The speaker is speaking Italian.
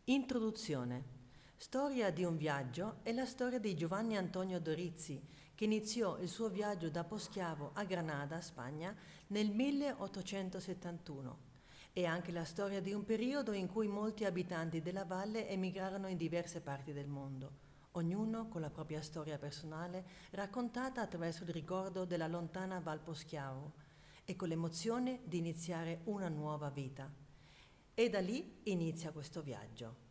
Introduzione. Storia di un viaggio è la storia di Giovanni Antonio Dorizzi, che iniziò il suo viaggio da poschiavo a Granada, Spagna, nel 1871. È anche la storia di un periodo in cui molti abitanti della valle emigrarono in diverse parti del mondo, ognuno con la propria storia personale raccontata attraverso il ricordo della lontana Val Poschiavo e con l'emozione di iniziare una nuova vita. E da lì inizia questo viaggio.